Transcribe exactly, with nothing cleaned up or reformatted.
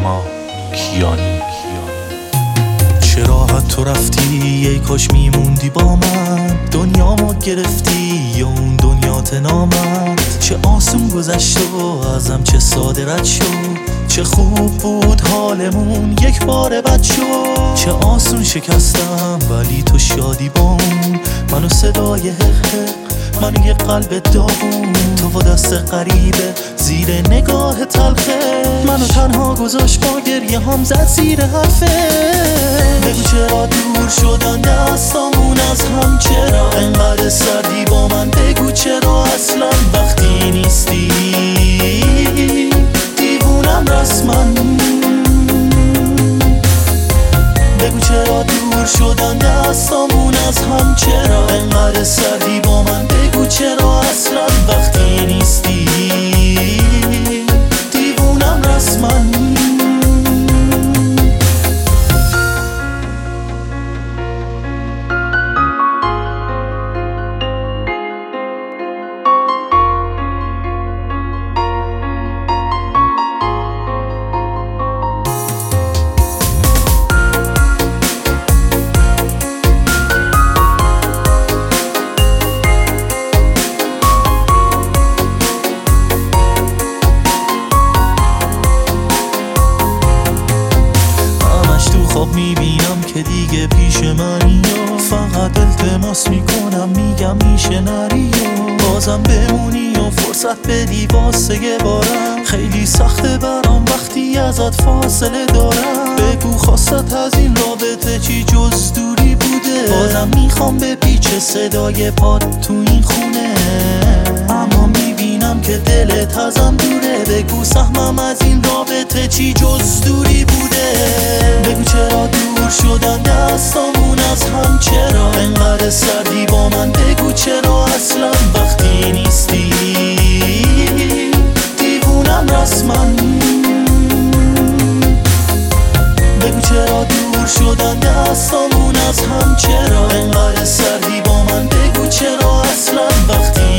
نیما کیانی. چه راحت تو رفتی، ای کاش میموندی با من. دنیامو گرفتی یا اون دنیا تنامد. چه آسون گذشت و ازم چه ساده رد شد. چه خوب بود حالمون یک بار بد شد. چه آسون شکستم ولی تو شادی با اون. منو صدای حق حق، منو یه قلب داغون. تو با دست غریبه زیر نگاه تلخه. منو تنها گذاشت با گریه هم زد زیر حرفه. بگو چرا دور شدن دستامون از هم، چرا انقدر سردی با من. بگو چرا اصلا وقتی نیستی دیوونم رسما. بگو چرا دور شدن دستامون از هم، چرا انقدر سردی با من. بگو چرا اصلا وقتی نیستی دیوونم رسما. خواب میبینم که دیگه پیش منی و فقط التماس میکنم میگم میشه نری و بازم بمونی و فرصت بدی واسه یه بارم. خیلی سخته برام وقتی ازت فاصله دارم. بگو خواستت از این رابطه چی جز دوری بوده. بازم میخوام به پیچ صدای پاد تو این خونه، اما میبینم که دلت ازم دوره. بگو سهمم از این رابطه چی جز دوری بوده. بگو چرا دور شدن دستامون از هم، چرا انقدر سردی با من. بگو چرا اصلا وقتی نیستی دیوونم رسما. بگو چرا دور شدن دستامون از هم، چرا انقدر سردی با من. بگو چرا اصلا وقتی